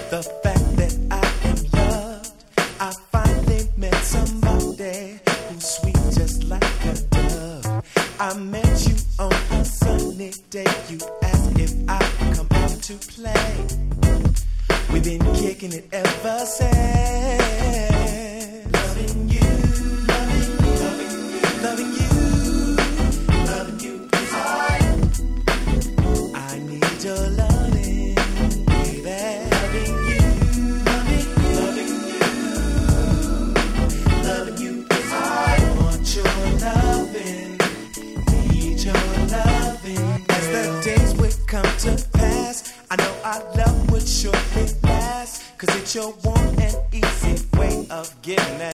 The fact that I am loved, I finally met somebody who's sweet just like a dove. I met you on a sunny day. You asked if I could come out to play. We've been kicking it ever since. Loving you, loving you, loving you, loving you is hard. I need your loving, baby. Loving you, loving you, loving you is hard. I want your loving, need your loving. As the days would come to pass, I know our love would surely last. 'Cause it's your warm and easy way of giving that